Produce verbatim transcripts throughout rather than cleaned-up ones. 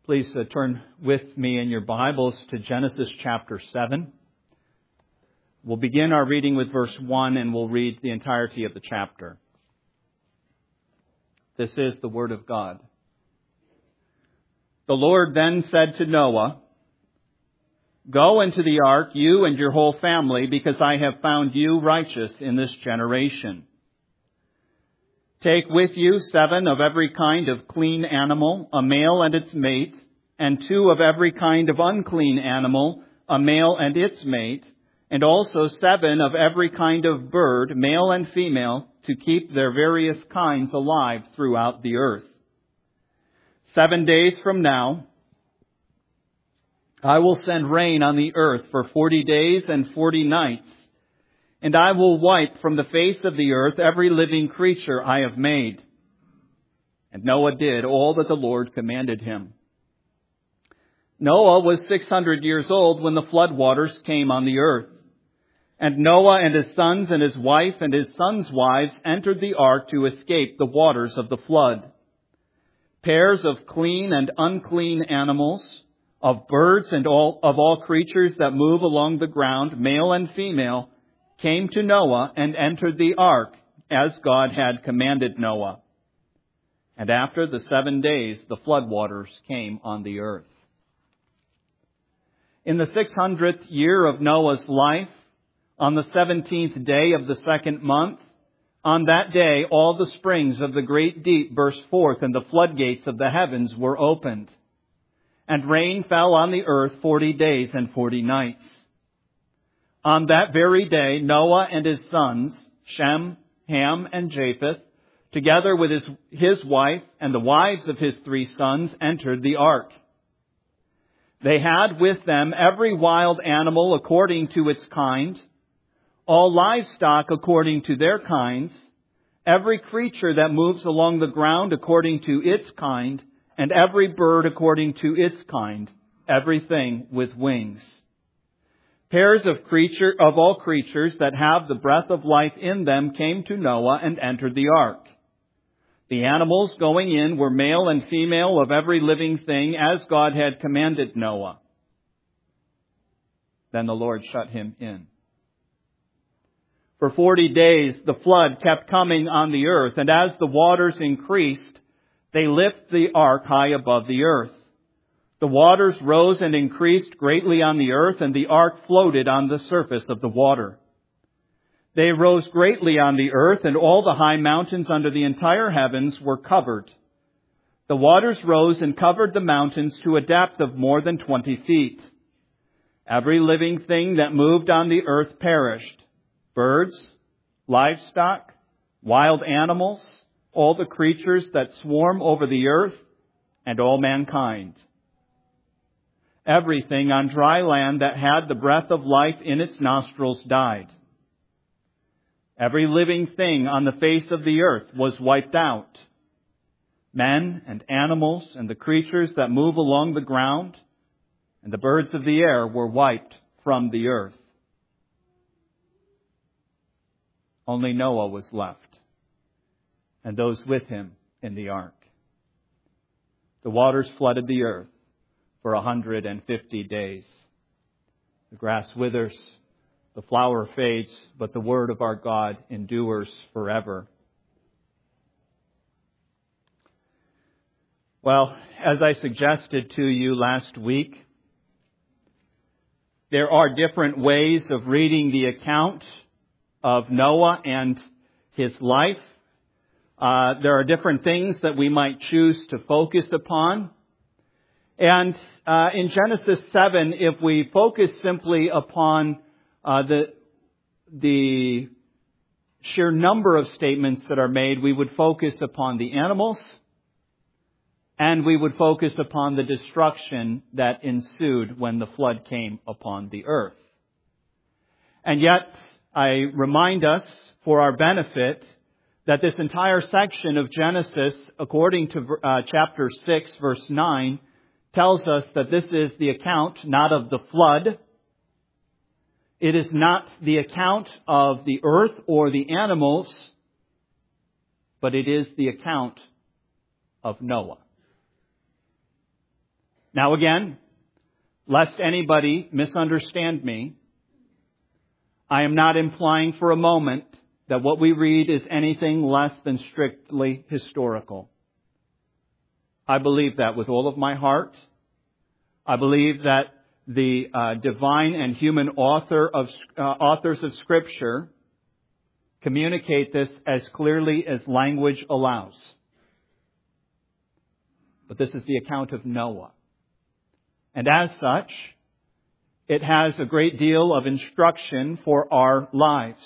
Please uh, turn with me in your Bibles to Genesis chapter seven. We'll begin our reading with verse one and we'll read the entirety of the chapter. This is the Word of God. The Lord then said to Noah, "Go into the ark, you and your whole family, because I have found you righteous in this generation. Take with you seven of every kind of clean animal, a male and its mate, and two of every kind of unclean animal, a male and its mate, and also seven of every kind of bird, male and female, to keep their various kinds alive throughout the earth. Seven days from now, I will send rain on the earth for forty days and forty nights, and I will wipe from the face of the earth every living creature I have made." And Noah did all that the Lord commanded him. Noah was six hundred years old when the flood waters came on the earth. And Noah and his sons and his wife and his sons' wives entered the ark to escape the waters of the flood. Pairs of clean and unclean animals, of birds and all, of all creatures that move along the ground, male and female, came to Noah and entered the ark, as God had commanded Noah. And after the seven days, the floodwaters came on the earth. In the six hundredth year of Noah's life, on the seventeenth day of the second month, on that day all the springs of the great deep burst forth, and the floodgates of the heavens were opened. And rain fell on the earth forty days and forty nights. On that very day, Noah and his sons, Shem, Ham, and Japheth, together with his, his wife and the wives of his three sons, entered the ark. They had with them every wild animal according to its kind, all livestock according to their kinds, every creature that moves along the ground according to its kind, and every bird according to its kind, everything with wings. Pairs of creature, of all creatures that have the breath of life in them came to Noah and entered the ark. The animals going in were male and female of every living thing, as God had commanded Noah. Then the Lord shut him in. For forty days the flood kept coming on the earth, and as the waters increased, they lifted the ark high above the earth. The waters rose and increased greatly on the earth, and the ark floated on the surface of the water. They rose greatly on the earth, and all the high mountains under the entire heavens were covered. The waters rose and covered the mountains to a depth of more than twenty feet. Every living thing that moved on the earth perished. Birds, livestock, wild animals, all the creatures that swarm over the earth, and all mankind. Everything on dry land that had the breath of life in its nostrils died. Every living thing on the face of the earth was wiped out. Men and animals and the creatures that move along the ground and the birds of the air were wiped from the earth. Only Noah was left, and those with him in the ark. The waters flooded the earth for a hundred and fifty days. The grass withers, the flower fades, but the word of our God endures forever. Well, as I suggested to you last week, there are different ways of reading the account of Noah and his life. Uh, there are different things that we might choose to focus upon. And uh, in Genesis seven, if we focus simply upon uh, the the sheer number of statements that are made, we would focus upon the animals, and we would focus upon the destruction that ensued when the flood came upon the earth. And yet, I remind us, for our benefit, that this entire section of Genesis, according to uh, chapter six, verse nine, tells us that this is the account not of the flood. It is not the account of the earth or the animals, but it is the account of Noah. Now again, lest anybody misunderstand me, I am not implying for a moment that what we read is anything less than strictly historical. I believe that with all of my heart. I believe that the uh, divine and human author of uh, authors of Scripture communicate this as clearly as language allows. But this is the account of Noah. And as such, it has a great deal of instruction for our lives.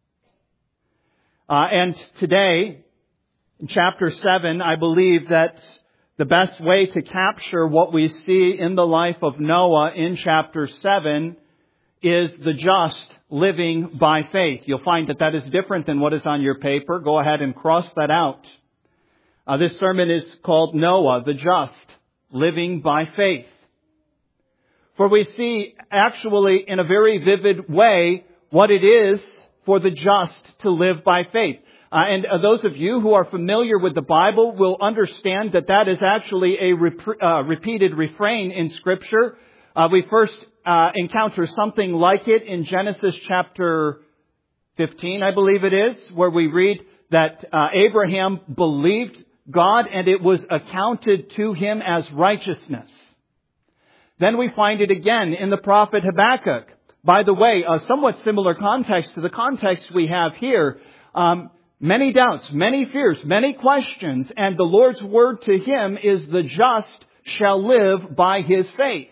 Uh, and today, in chapter seven, I believe that the best way to capture what we see in the life of Noah in chapter seven is the just living by faith. You'll find that that is different than what is on your paper. Go ahead and cross that out. Uh, this sermon is called Noah, the just, living by faith. For we see actually in a very vivid way what it is for the just to live by faith. Uh, and uh, those of you who are familiar with the Bible will understand that that is actually a rep- uh, repeated refrain in Scripture. Uh, we first uh, encounter something like it in Genesis chapter fifteen, I believe it is, where we read that uh, Abraham believed God and it was accounted to him as righteousness. Then we find it again in the prophet Habakkuk. By the way, a somewhat similar context to the context we have here. Um, many doubts, many fears, many questions, and the Lord's word to him is the just shall live by his faith.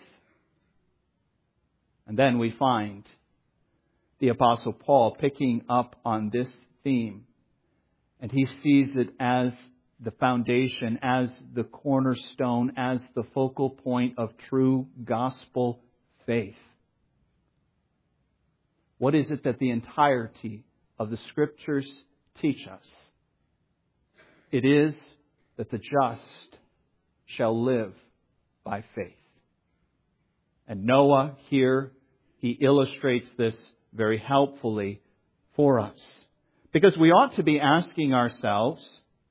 And then we find the Apostle Paul picking up on this theme, and he sees it as the foundation, as the cornerstone, as the focal point of true gospel faith. What is it that the entirety of the Scriptures teach us? It is that the just shall live by faith. And Noah here, he illustrates this very helpfully for us. Because we ought to be asking ourselves,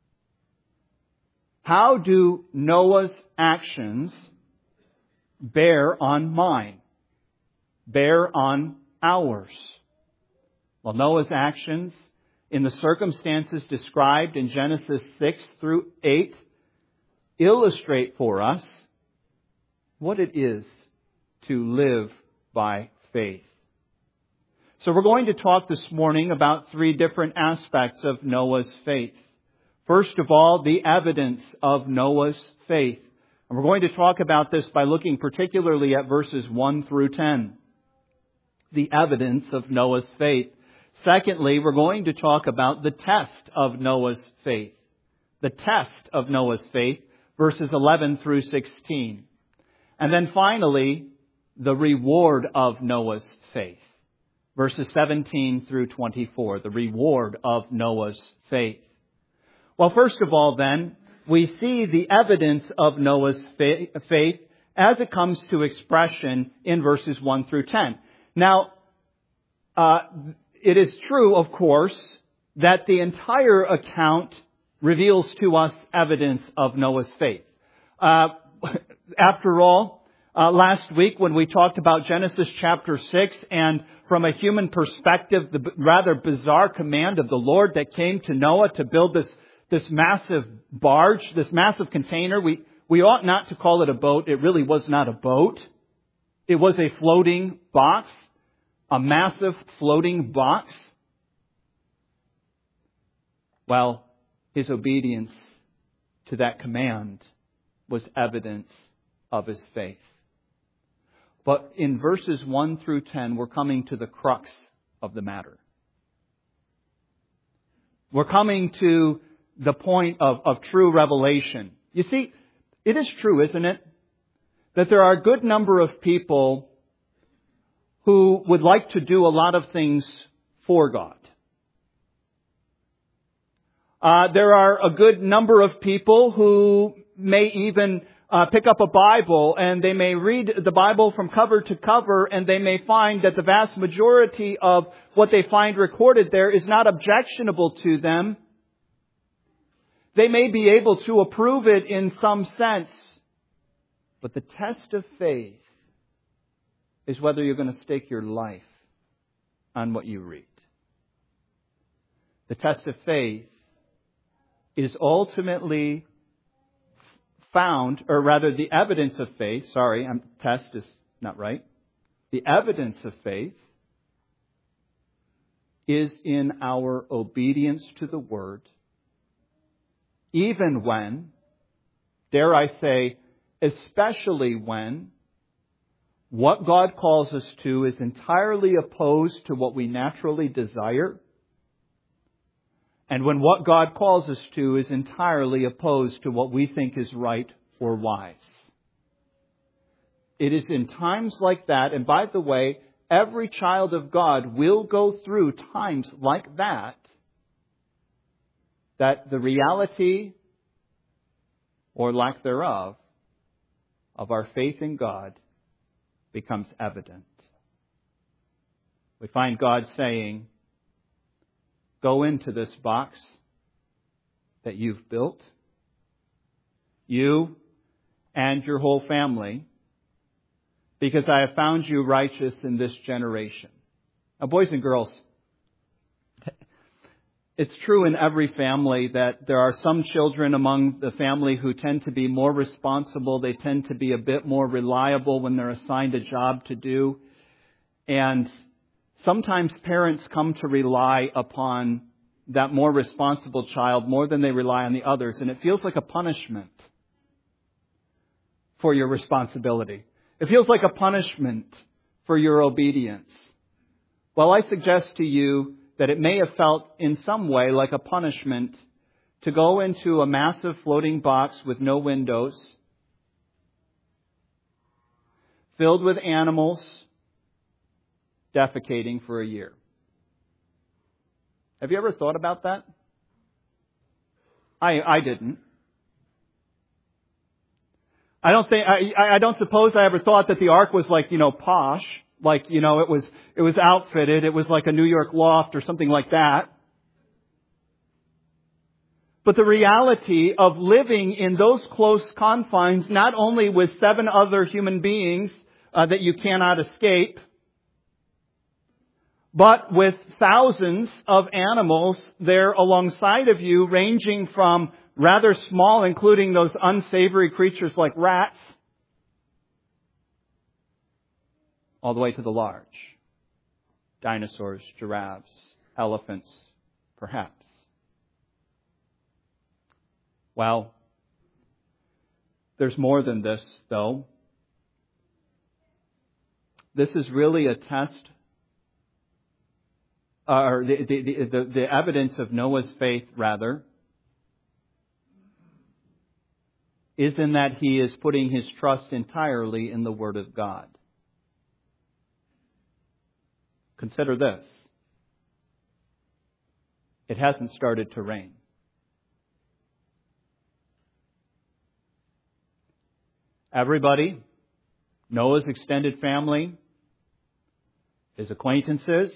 how do Noah's actions bear on mine? Bear on ours? Well, Noah's actions in the circumstances described in Genesis six through eight illustrate for us what it is to live by faith. So we're going to talk this morning about three different aspects of Noah's faith. First of all, the evidence of Noah's faith. And we're going to talk about this by looking particularly at verses one through ten. The evidence of Noah's faith. Secondly, we're going to talk about the test of Noah's faith. The test of Noah's faith, verses eleven through sixteen. And then finally, the reward of Noah's faith. Verses seventeen through twenty-four. The reward of Noah's faith. Well, first of all, then, we see the evidence of Noah's faith as it comes to expression in verses one through ten. Now, uh, it is true, of course, that the entire account reveals to us evidence of Noah's faith. Uh, after all, uh, last week when we talked about Genesis chapter six and from a human perspective, the rather bizarre command of the Lord that came to Noah to build this This massive barge, this massive container, we, we ought not to call it a boat. It really was not a boat. It was a floating box, a massive floating box. Well, his obedience to that command was evidence of his faith. But in verses one through ten, we're coming to the crux of the matter. We're coming to the point of, of true revelation. You see, it is true, isn't it, that there are a good number of people who would like to do a lot of things for God. Uh, there are a good number of people who may even uh, pick up a Bible and they may read the Bible from cover to cover and they may find that the vast majority of what they find recorded there is not objectionable to them. They may be able to approve it in some sense. But the test of faith is whether you're going to stake your life on what you read. The test of faith is ultimately found, or rather the evidence of faith, sorry, I'm, test is not right. The evidence of faith is in our obedience to the Word, even when, dare I say, especially when what God calls us to is entirely opposed to what we naturally desire, and when what God calls us to is entirely opposed to what we think is right or wise. It is in times like that, and by the way, every child of God will go through times like that, that the reality or lack thereof of our faith in God becomes evident. We find God saying, go into this box that you've built, you and your whole family, because I have found you righteous in this generation. Now, boys and girls, it's true in every family that there are some children among the family who tend to be more responsible. They tend to be a bit more reliable when they're assigned a job to do. And sometimes parents come to rely upon that more responsible child more than they rely on the others. And it feels like a punishment for your responsibility. It feels like a punishment for your obedience. Well, I suggest to you that it may have felt in some way like a punishment to go into a massive floating box with no windows, filled with animals, defecating for a year. Have you ever thought about that? I I didn't. I don't think I I don't suppose I ever thought that the ark was like, you know, posh, like, you know, it was it was outfitted, it was like a New York loft or something like that. But the reality of living in those close confines, not only with seven other human beings uh, that you cannot escape, but with thousands of animals there alongside of you, ranging from rather small, including those unsavory creatures like rats, all the way to the large. Dinosaurs, giraffes, elephants, perhaps. Well, there's more than this, though. This is really a test, or the, the, the, the evidence of Noah's faith, rather, is in that he is putting his trust entirely in the Word of God. Consider this. It hasn't started to rain. Everybody, Noah's extended family, his acquaintances,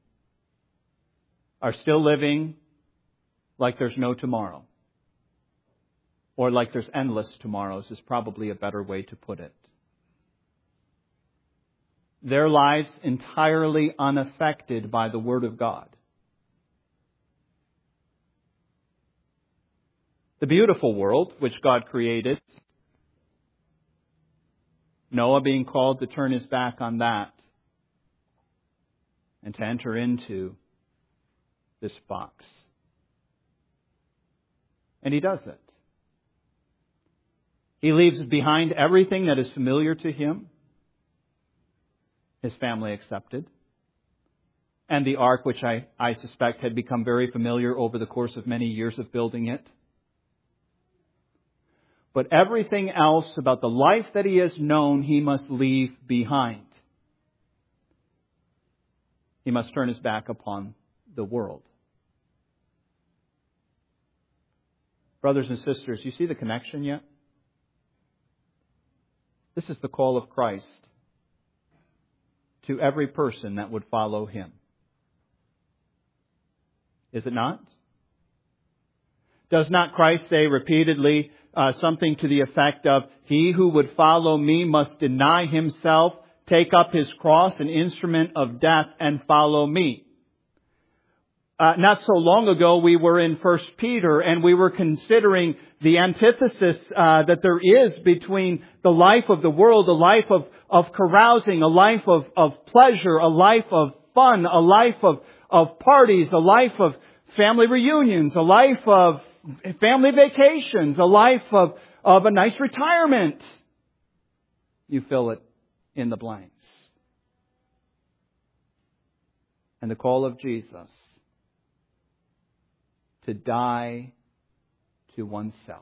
are still living like there's no tomorrow. Or like there's endless tomorrows is probably a better way to put it. Their lives entirely unaffected by the Word of God. The beautiful world which God created, Noah being called to turn his back on that and to enter into this box. And he does it. He leaves behind everything that is familiar to him, his family accepted, and the ark, which I, I suspect had become very familiar over the course of many years of building it. But everything else about the life that he has known, he must leave behind. He must turn his back upon the world. Brothers and sisters, you see the connection yet? This is the call of Christ to every person that would follow Him. Is it not? Does not Christ say repeatedly uh, something to the effect of, he who would follow me must deny himself, take up his cross, an instrument of death, and follow me? Uh, not so long ago, we were in First Peter, and we were considering the antithesis uh, that there is between the life of the world, a life of, of carousing, a life of, of pleasure, a life of fun, a life of, of parties, a life of family reunions, a life of family vacations, a life of, of a nice retirement. You fill it in the blanks. And the call of Jesus to die to oneself.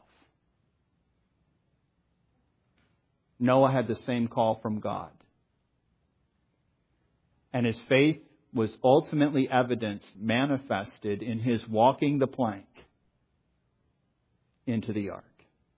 Noah had the same call from God. And his faith was ultimately evidenced, manifested in his walking the plank into the ark.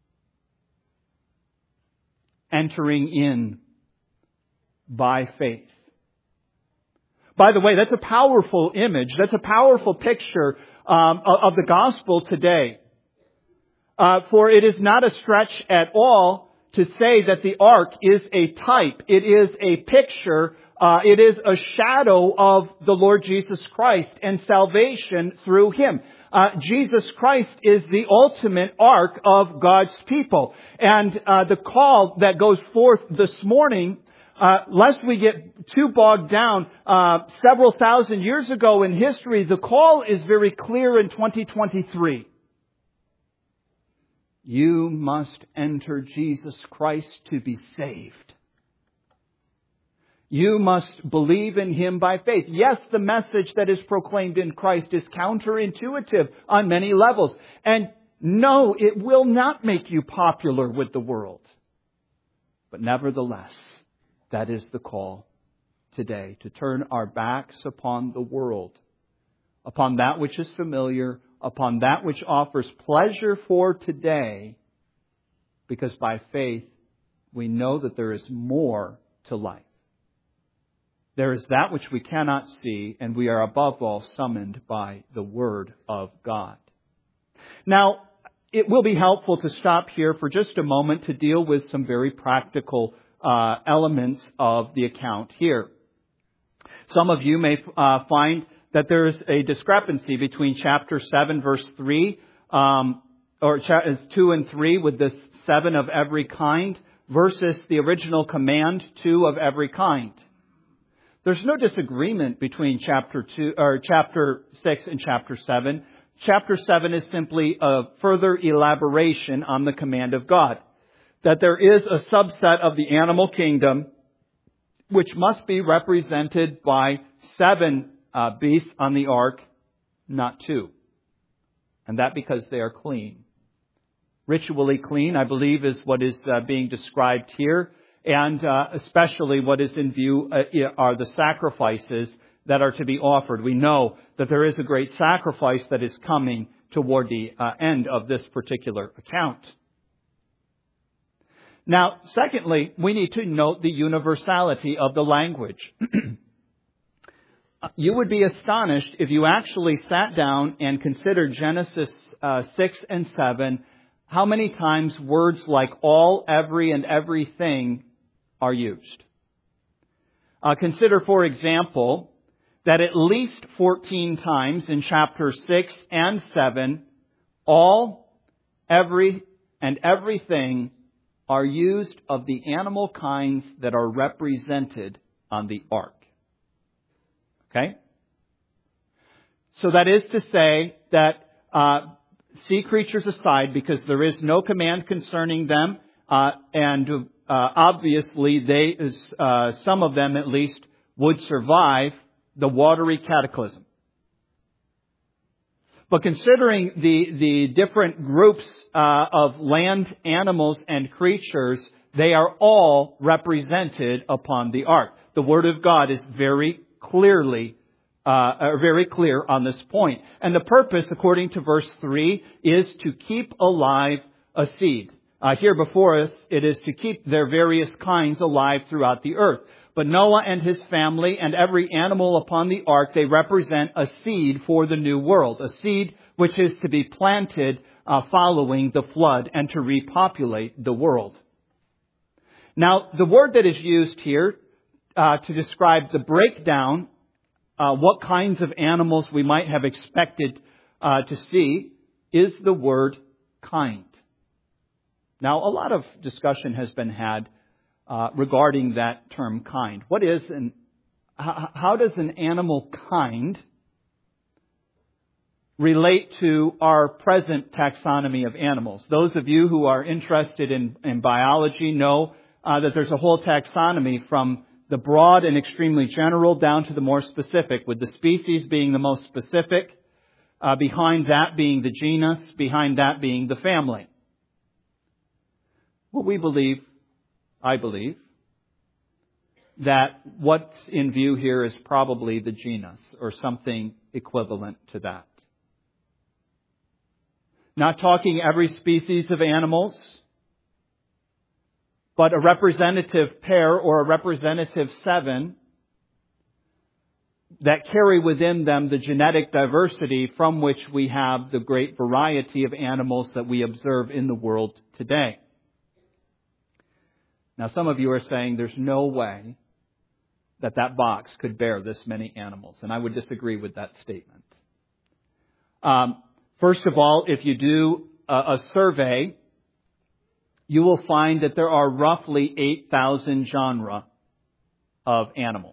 Entering in by faith. By the way, that's a powerful image. That's a powerful picture um, of the gospel today. Uh, for it is not a stretch at all to say that the ark is a type. It is a picture. Uh, it is a shadow of the Lord Jesus Christ and salvation through Him. Uh, Jesus Christ is the ultimate ark of God's people. And uh, the call that goes forth this morning, uh, lest we get too bogged down, uh, several thousand years ago in history, the call is very clear in twenty twenty-three. You must enter Jesus Christ to be saved. You must believe in Him by faith. Yes, the message that is proclaimed in Christ is counterintuitive on many levels. And no, it will not make you popular with the world. But nevertheless, that is the call today, to turn our backs upon the world, upon that which is familiar, upon that which offers pleasure for today, because by faith we know that there is more to life. There is that which we cannot see, and we are above all summoned by the Word of God. Now, it will be helpful to stop here for just a moment to deal with some very practical uh, elements of the account here. Some of you may uh, find that there is a discrepancy between chapter seven, verse three, um, or chapters two and three with this seven of every kind, versus the original command, two of every kind. There's no disagreement between chapter two or chapter six and chapter seven. Chapter seven is simply a further elaboration on the command of God, that there is a subset of the animal kingdom which must be represented by seven uh, beasts on the ark, not two. And that because they are clean. Ritually clean, I believe, is what is uh, being described here. And uh, especially what is in view uh, are the sacrifices that are to be offered. We know that there is a great sacrifice that is coming toward the uh, end of this particular account. Now, secondly, we need to note the universality of the language. You would be astonished if you actually sat down and considered Genesis uh, six and seven, how many times words like all, every, and everything are used. Uh, consider, for example, that at least fourteen times in chapter six and seven, all, every, and everything are used of the animal kinds that are represented on the ark. Okay? So that is to say that uh, sea creatures aside, because there is no command concerning them, uh, and uh, obviously they, uh, some of them at least, would survive the watery cataclysm. But considering the, the different groups uh, of land animals and creatures, they are all represented upon the ark. The Word of God is very clearly, uh, very clear on this point. And the purpose, according to verse three, is to keep alive a seed. Uh, here before us, it is to keep their various kinds alive throughout the earth. But Noah and his family and every animal upon the ark, they represent a seed for the new world. A seed which is to be planted uh, following the flood and to repopulate the world. Now, the word that is used here uh, to describe the breakdown, uh, what kinds of animals we might have expected uh, to see, is the word kind. Now, a lot of discussion has been had uh, regarding that term kind. What is an, how, how does an animal kind relate to our present taxonomy of animals? Those of you who are interested in, in biology know uh, that there's a whole taxonomy from the broad and extremely general down to the more specific, with the species being the most specific, uh, behind that being the genus, behind that being the family. Well, we believe, I believe, that what's in view here is probably the genus or something equivalent to that. Not talking every species of animals, but a representative pair or a representative seven that carry within them the genetic diversity from which we have the great variety of animals that we observe in the world today. Now, some of you are saying there's no way that that box could bear this many animals, and I would disagree with that statement. Um, first of all, if you do a, a survey, you will find that there are roughly eight thousand genera of animals.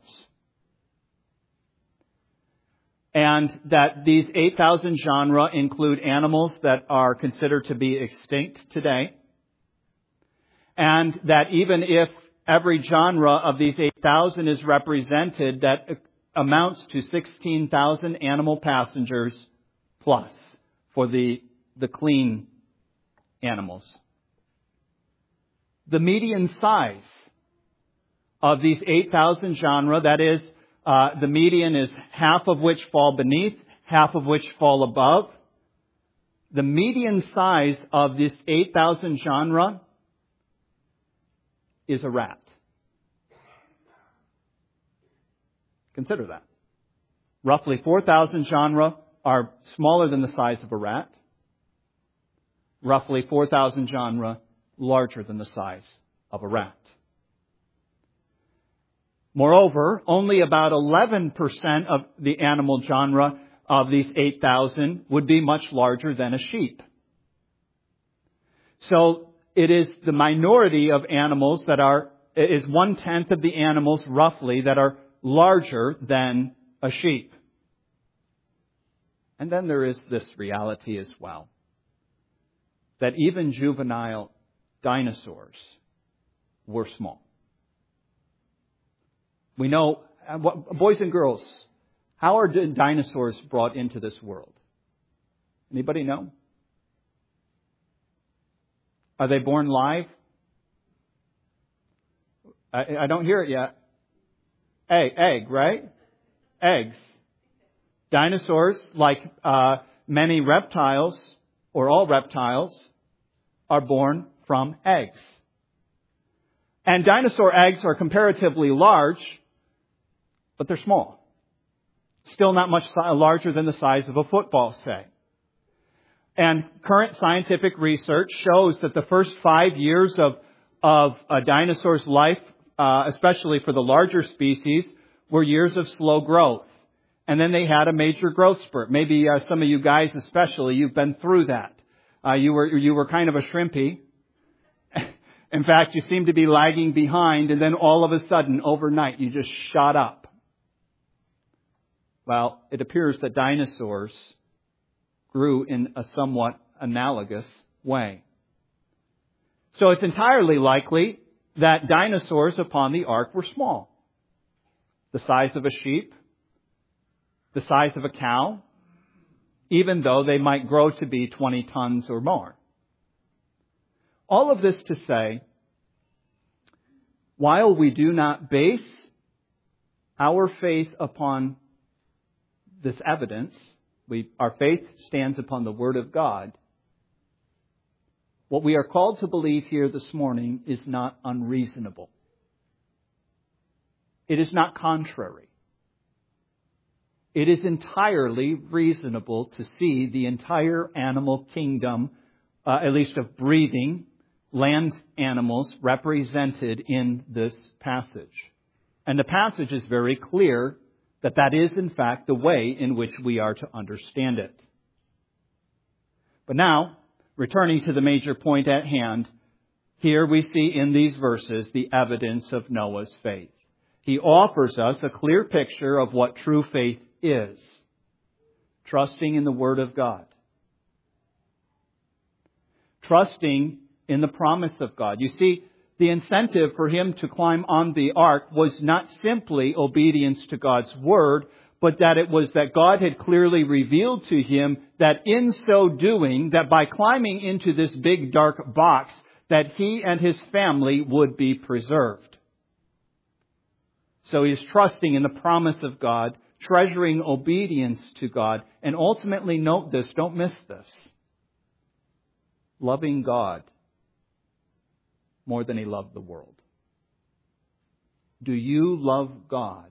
And that these eight thousand genera include animals that are considered to be extinct today. And that even if every genre of these eight thousand is represented, that amounts to sixteen thousand animal passengers plus for the, the clean animals. The median size of these eight thousand genre, that is, uh, the median is half of which fall beneath, half of which fall above. The median size of this eight thousand genre is a rat. Consider that. Roughly four thousand genera are smaller than the size of a rat. Roughly four thousand genera larger than the size of a rat. Moreover, only about eleven percent of the animal genre of these eight thousand would be much larger than a sheep. So it is the minority of animals that are, it is one-tenth of the animals roughly that are larger than a sheep. And then there is this reality as well, that even juvenile dinosaurs were small. We know, boys and girls, how are dinosaurs brought into this world? Anybody know? Are they born live? I, I don't hear it yet. Egg, egg, right? Eggs. Dinosaurs, like uh, many reptiles, or all reptiles, are born from eggs. And dinosaur eggs are comparatively large, but they're small. Still not much larger than the size of a football, say. And current scientific research shows that the first five years of, of a dinosaur's life, uh, especially for the larger species, were years of slow growth. And then they had a major growth spurt. Maybe uh, some of you guys especially, you've been through that. Uh, you were, you were kind of a shrimpy. In fact, you seem to be lagging behind, and then all of a sudden, overnight, you just shot up. Well, it appears that dinosaurs grew in a somewhat analogous way. So it's entirely likely that dinosaurs upon the ark were small. The size of a sheep, the size of a cow, even though they might grow to be twenty tons or more. All of this to say, while we do not base our faith upon this evidence, we, our faith stands upon the Word of God. What we are called to believe here this morning is not unreasonable. It is not contrary. It is entirely reasonable to see the entire animal kingdom uh, at least of breathing, land animals represented in this passage. And the passage is very clear that that is, in fact, the way in which we are to understand it. But now, returning to the major point at hand, here we see in these verses the evidence of Noah's faith. He offers us a clear picture of what true faith is. Trusting in the Word of God. Trusting in the promise of God. You see, the incentive for him to climb on the ark was not simply obedience to God's Word, but that it was that God had clearly revealed to him that in so doing, that by climbing into this big dark box, that he and his family would be preserved. So he is trusting in the promise of God, treasuring obedience to God, and ultimately, note this, don't miss this, loving God more than he loved the world. Do you love God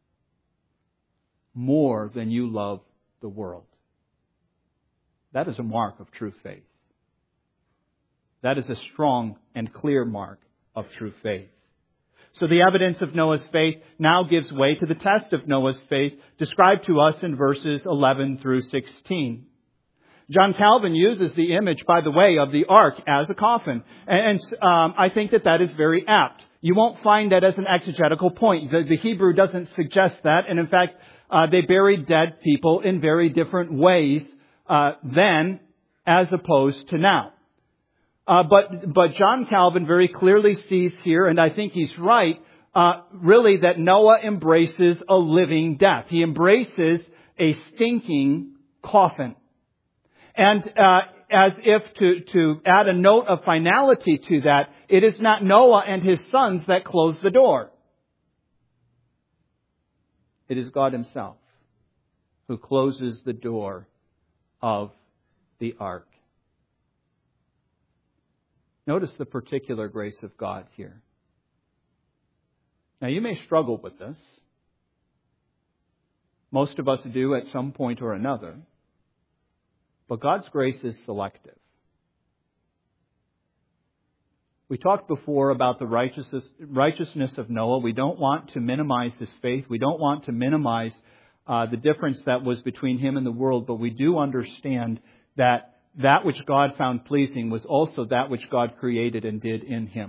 more than you love the world? That is a mark of true faith. That is a strong and clear mark of true faith. So the evidence of Noah's faith now gives way to the test of Noah's faith described to us in verses eleven through sixteen. John Calvin uses the image, by the way, of the ark as a coffin. And um, I think that that is very apt. You won't find that as an exegetical point. The, the Hebrew doesn't suggest that. And in fact, uh, they buried dead people in very different ways uh, then as opposed to now. Uh, but, but John Calvin very clearly sees here, and I think he's right, uh, really that Noah embraces a living death. He embraces a stinking coffin. And, uh, as if to, to add a note of finality to that, it is not Noah and his sons that close the door. It is God himself who closes the door of the ark. Notice the particular grace of God here. Now, you may struggle with this. Most of us do at some point or another. But God's grace is selective. We talked before about the righteousness, righteousness of Noah. We don't want to minimize his faith. We don't want to minimize uh, the difference that was between him and the world. But we do understand that that which God found pleasing was also that which God created and did in him.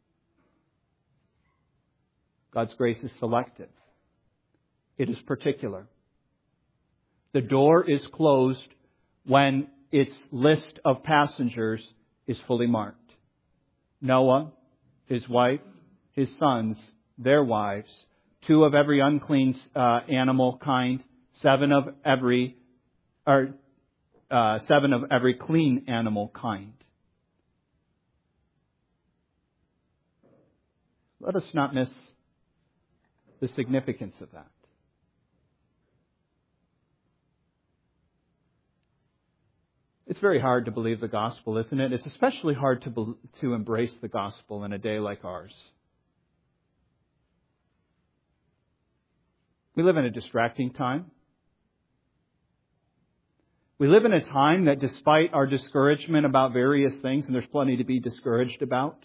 God's grace is selective. It is particular. The door is closed when its list of passengers is fully marked. Noah, his wife, his sons, their wives, two of every unclean uh, animal kind, seven of every, or uh, seven of every clean animal kind. Let us not miss the significance of that. It's very hard to believe the gospel, isn't it? It's especially hard to be, to embrace the gospel in a day like ours. We live in a distracting time. We live in a time that despite our discouragement about various things, and there's plenty to be discouraged about,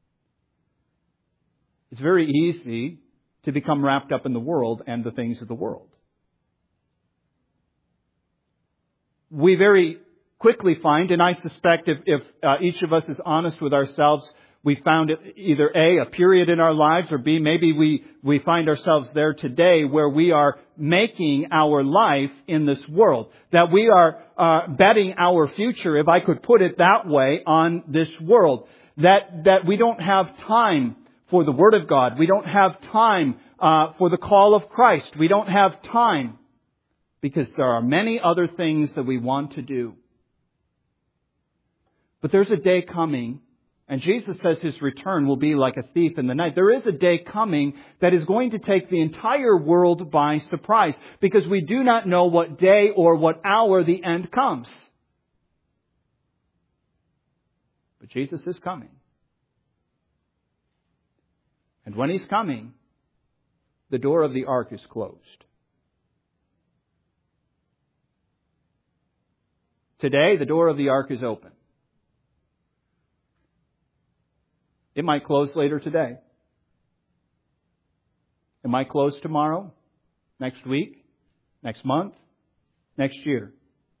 it's very easy to become wrapped up in the world and the things of the world. We very quickly find, and I suspect if, if uh, each of us is honest with ourselves, we found it either A, a period in our lives, or B, maybe we, we find ourselves there today where we are making our life in this world. That we are uh, betting our future, if I could put it that way, on this world. That, that we don't have time for the Word of God. We don't have time uh, for the call of Christ. We don't have time because there are many other things that we want to do. But there's a day coming, and Jesus says His return will be like a thief in the night. There is a day coming that is going to take the entire world by surprise, because we do not know what day or what hour the end comes. But Jesus is coming. And when He's coming, the door of the ark is closed. Today, the door of the ark is open. It might close later today. It might close tomorrow, next week, next month, next year.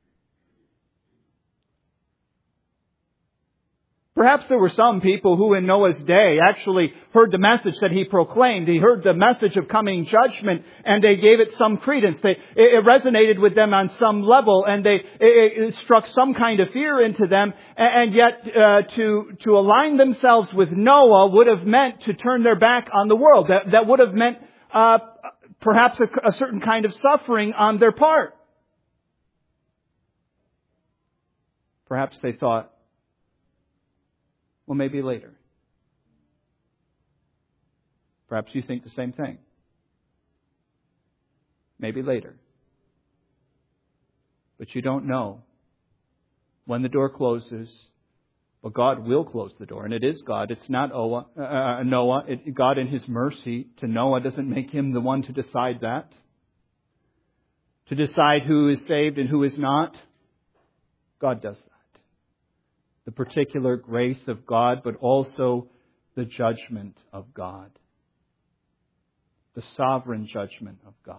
Perhaps there were some people who in Noah's day actually heard the message that he proclaimed. He heard the message of coming judgment and they gave it some credence. They, it resonated with them on some level and they, it, it struck some kind of fear into them. And yet uh, to, to align themselves with Noah would have meant to turn their back on the world. That, that would have meant uh, perhaps a, a certain kind of suffering on their part. Perhaps they thought, well, maybe later. Perhaps you think the same thing. Maybe later. But you don't know when the door closes. But God will close the door. And it is God. It's not uh, Noah. It, God in His mercy to Noah doesn't make him the one to decide that. To decide who is saved and who is not. God does that. The particular grace of God, but also the judgment of God. The sovereign judgment of God.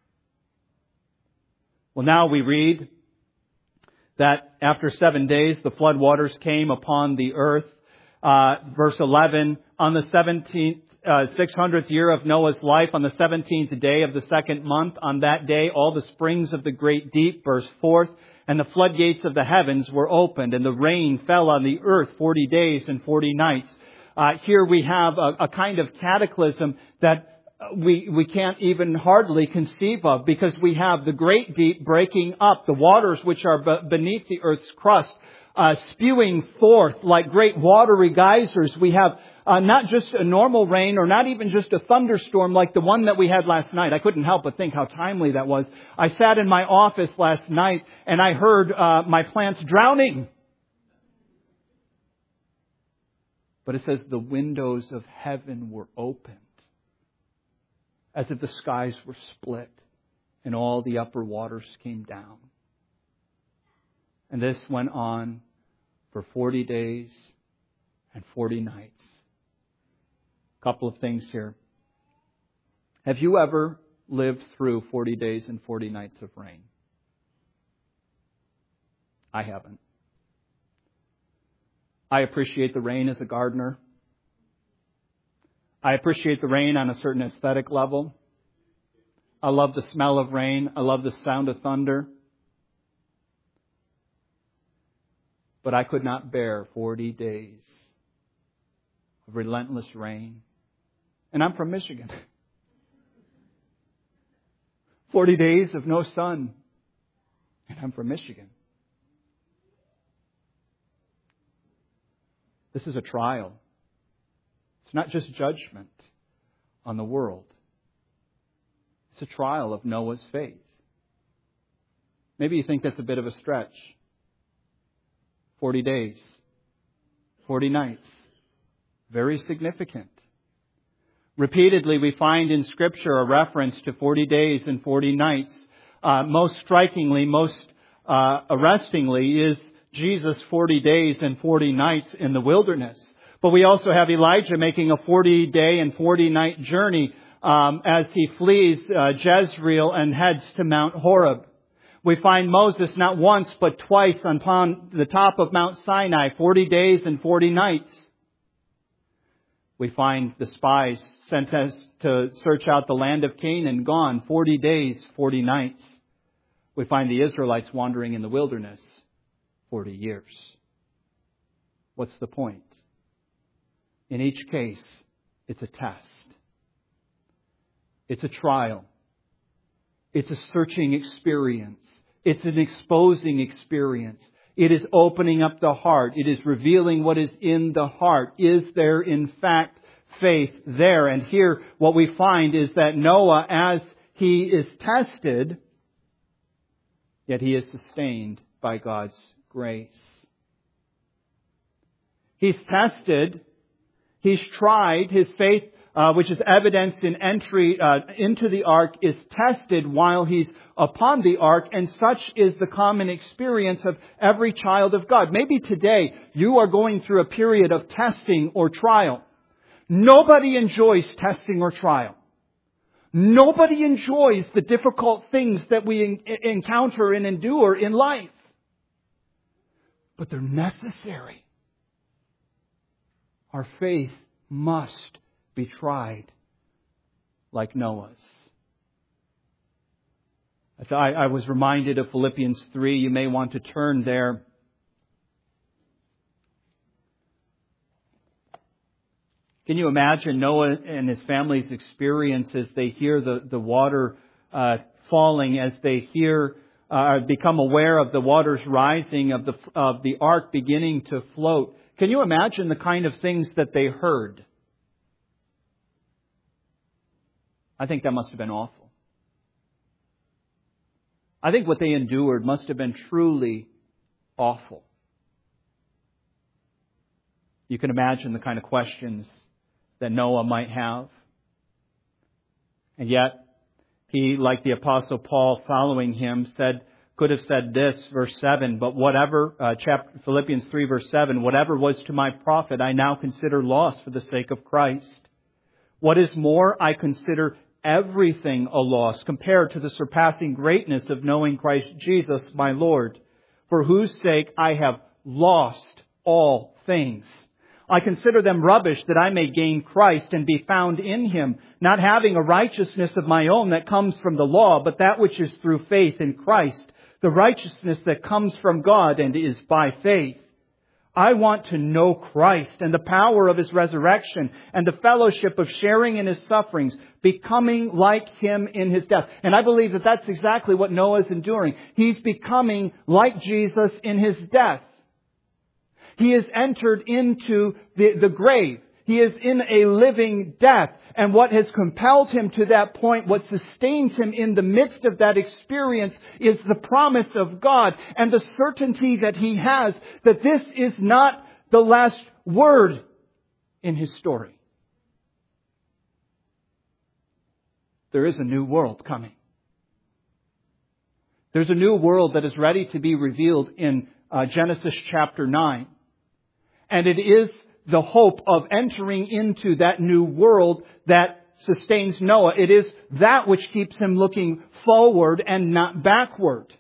Well, now we read that after seven days the flood waters came upon the earth. Uh, verse eleven, on the seventeenth, uh, six hundredth year of Noah's life, on the seventeenth day of the second month, on that day all the springs of the great deep burst forth. And the floodgates of the heavens were opened, and the rain fell on the earth forty days and forty nights. Uh, here we have a, a kind of cataclysm that we we can't even hardly conceive of, because we have the great deep breaking up, the waters which are b- beneath the earth's crust, uh, spewing forth like great watery geysers. We have Uh, not just a normal rain or not even just a thunderstorm like the one that we had last night. I couldn't help but think how timely that was. I sat in my office last night and I heard uh, my plants drowning. But it says the windows of heaven were opened, as if the skies were split and all the upper waters came down. And this went on for forty days and forty nights. Couple of things here. Have you ever lived through forty days and forty nights of rain? I haven't. I appreciate the rain as a gardener. I appreciate the rain on a certain aesthetic level. I love the smell of rain. I love the sound of thunder. But I could not bear forty days of relentless rain. And I'm from Michigan. forty days of no sun. And I'm from Michigan. This is a trial. It's not just judgment on the world. It's a trial of Noah's faith. Maybe you think that's a bit of a stretch. forty days. forty nights. Very significant. Repeatedly, we find in Scripture a reference to forty days and forty nights. Uh, most strikingly, most uh, arrestingly is Jesus' forty days and forty nights in the wilderness. But we also have Elijah making a forty-day and forty-night journey um, as he flees uh, Jezreel and heads to Mount Horeb. We find Moses not once but twice upon the top of Mount Sinai, forty days and forty nights. We find the spies sent us to search out the land of Canaan gone, forty days, forty nights. We find the Israelites wandering in the wilderness, forty years. What's the point? In each case, it's a test. It's a trial. It's a searching experience. It's an exposing experience. It is opening up the heart. It is revealing what is in the heart. Is there, in fact, faith there? And here, what we find is that Noah, as he is tested, yet he is sustained by God's grace. He's tested. He's tried. His faith, uh, which is evidenced in entry uh, into the ark, is tested while he's upon the ark, and such is the common experience of every child of God. Maybe today you are going through a period of testing or trial. Nobody enjoys testing or trial. Nobody enjoys the difficult things that we en- encounter and endure in life. But they're necessary. Our faith must be tried like Noah's. I, I was reminded of Philippians three. You may want to turn there. Can you imagine Noah and his family's experience as they hear the, the water uh, falling, as they hear, uh, become aware of the waters rising, of the, of the ark beginning to float? Can you imagine the kind of things that they heard? I think that must have been awful. I think what they endured must have been truly awful. You can imagine the kind of questions that Noah might have. And yet, he, like the Apostle Paul following him, said, could have said this, verse seven, but whatever, uh, chapter, Philippians three, verse seven, whatever was to my profit, I now consider loss for the sake of Christ. What is more, I consider everything a loss compared to the surpassing greatness of knowing Christ Jesus, my Lord, for whose sake I have lost all things. I consider them rubbish that I may gain Christ and be found in Him, not having a righteousness of my own that comes from the law, but that which is through faith in Christ, the righteousness that comes from God and is by faith. I want to know Christ and the power of His resurrection and the fellowship of sharing in His sufferings, becoming like Him in His death. And I believe that that's exactly what Noah is enduring. He's becoming like Jesus in His death. He has entered into the, the grave. He is in a living death. And what has compelled him to that point, what sustains him in the midst of that experience, is the promise of God and the certainty that he has that this is not the last word in his story. There is a new world coming. There's a new world that is ready to be revealed in uh, Genesis chapter nine. And it is the hope of entering into that new world that sustains Noah. It is that which keeps him looking forward and not backward.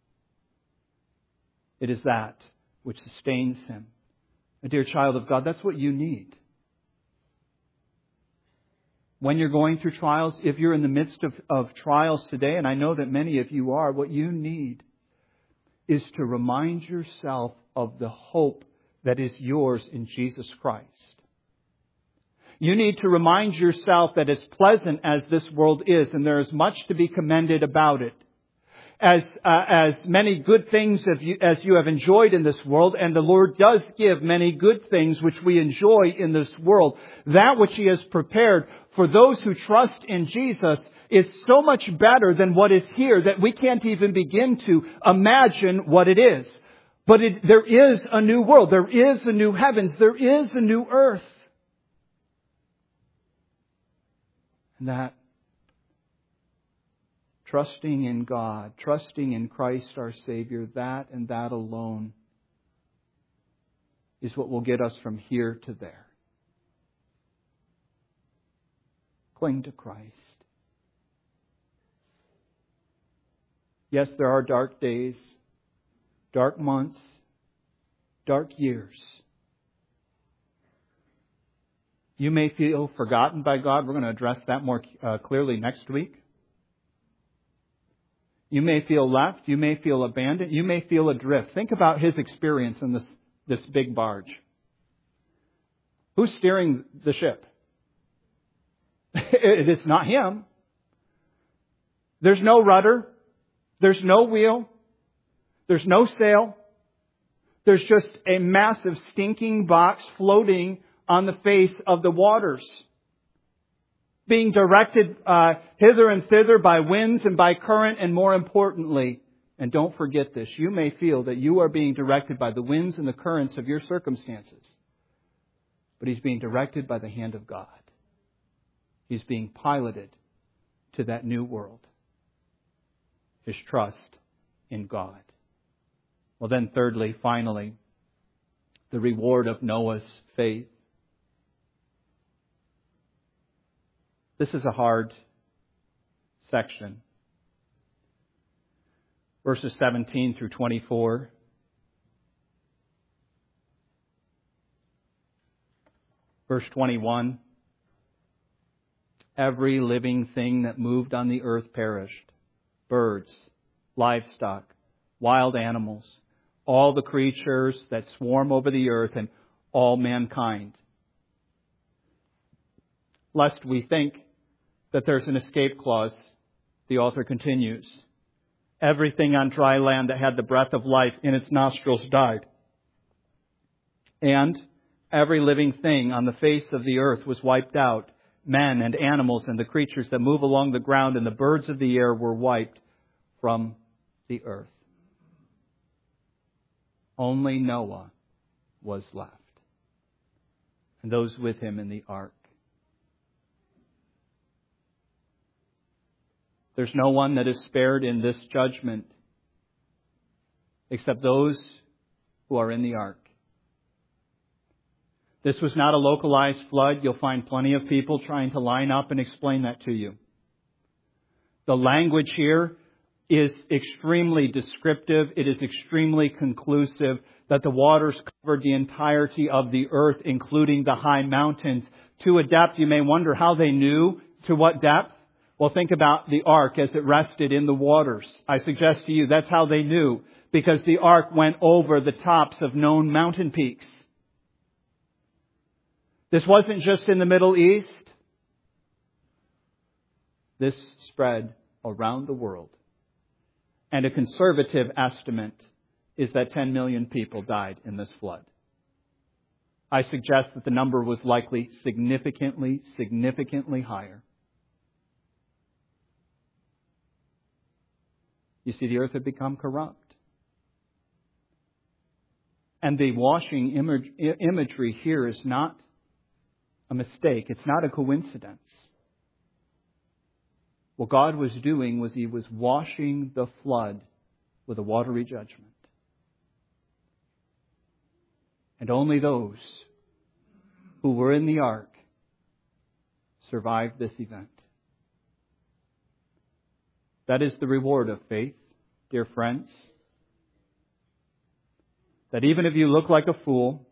It is that which sustains him. And dear child of God, that's what you need. When you're going through trials, if you're in the midst of, of trials today, and I know that many of you are, what you need is to remind yourself of the hope that is yours in Jesus Christ. You need to remind yourself that as pleasant as this world is, and there is much to be commended about it, as uh, as many good things as you, as you have enjoyed in this world, and the Lord does give many good things which we enjoy in this world, that which He has prepared for those who trust in Jesus is so much better than what is here that we can't even begin to imagine what it is. But it, there is a new world. There is a new heavens. There is a new earth. And that trusting in God, trusting in Christ our Savior, that and that alone is what will get us from here to there. Cling to Christ. Yes, there are dark days, dark months, dark years. You may feel forgotten by God. We're going to address that more uh, clearly next week. You may feel left. You may feel abandoned. You may feel adrift. Think about his experience in this, this big barge. Who's steering the ship? It is not him. There's no rudder. There's no wheel. There's no sail. There's just a massive stinking box floating on the face of the waters, being directed uh, hither and thither by winds and by current, and more importantly, and don't forget this, you may feel that you are being directed by the winds and the currents of your circumstances, but He's being directed by the hand of God. He's being piloted to that new world. His trust in God. Well then, thirdly, finally, the reward of Noah's faith. This is a hard section. Verses seventeen through twenty-four. Verse twenty-one. Every living thing that moved on the earth perished. Birds, livestock, wild animals, all the creatures that swarm over the earth, and all mankind. Lest we think that there's an escape clause, the author continues. Everything on dry land that had the breath of life in its nostrils died. And every living thing on the face of the earth was wiped out. Men and animals and the creatures that move along the ground and the birds of the air were wiped from the earth. Only Noah was left, and those with him in the ark. There's no one that is spared in this judgment except those who are in the ark. This was not a localized flood. You'll find plenty of people trying to line up and explain that to you. The language here is extremely descriptive. It is extremely conclusive that the waters covered the entirety of the earth, including the high mountains. To a depth, you may wonder how they knew to what depth. Well, think about the ark as it rested in the waters. I suggest to you that's how they knew, because the ark went over the tops of known mountain peaks. This wasn't just in the Middle East. This spread around the world. And a conservative estimate is that ten million people died in this flood. I suggest that the number was likely significantly, significantly higher. You see, the earth had become corrupt. And the washing imagery here is not a mistake. It's not a coincidence. What God was doing was He was washing the flood with a watery judgment. And only those who were in the ark survived this event. That is the reward of faith, dear friends. That even if you look like a fool,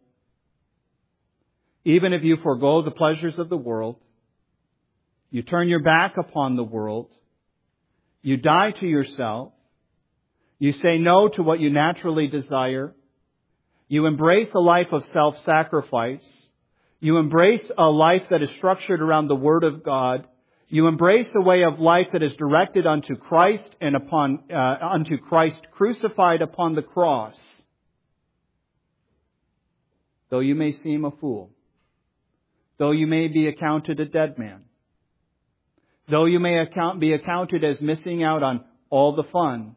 even if you forego the pleasures of the world, you turn your back upon the world, you die to yourself, you say no to what you naturally desire, you embrace a life of self-sacrifice, you embrace a life that is structured around the Word of God, you embrace a way of life that is directed unto Christ and upon uh, unto Christ crucified upon the cross. Though you may seem a fool, though you may be accounted a dead man, though you may account, be accounted as missing out on all the fun,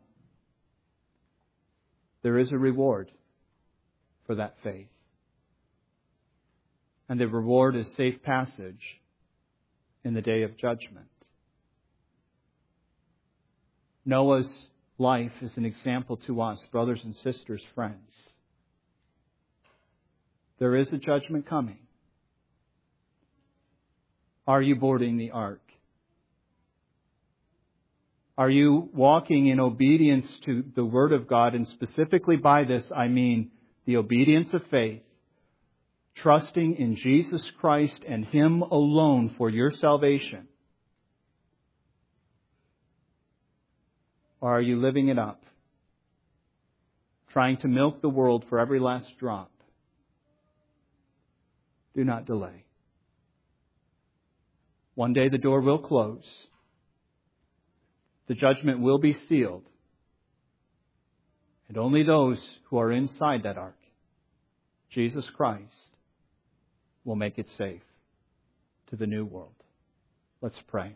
there is a reward for that faith. And the reward is safe passage in the day of judgment. Noah's life is an example to us, brothers and sisters, friends. There is a judgment coming. Are you boarding the ark? Are you walking in obedience to the Word of God? And specifically by this, I mean the obedience of faith, trusting in Jesus Christ and Him alone for your salvation. Or are you living it up, trying to milk the world for every last drop? Do not delay. One day the door will close. The judgment will be sealed. And only those who are inside that ark, Jesus Christ, will make it safe to the new world. Let's pray.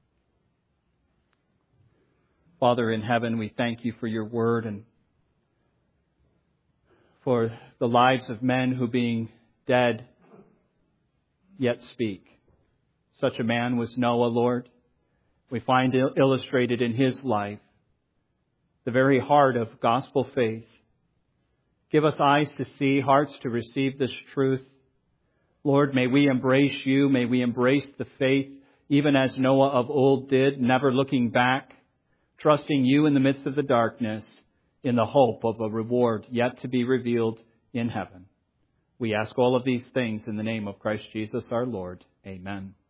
Father in heaven, we thank You for Your word and for the lives of men who, being dead, yet speak. Such a man was Noah, Lord. We find illustrated in his life the very heart of gospel faith. Give us eyes to see, hearts to receive this truth. Lord, may we embrace You. May we embrace the faith even as Noah of old did, never looking back, trusting you in the midst of the darkness, in the hope of a reward yet to be revealed in heaven. We ask all of these things in the name of Christ Jesus our Lord. Amen.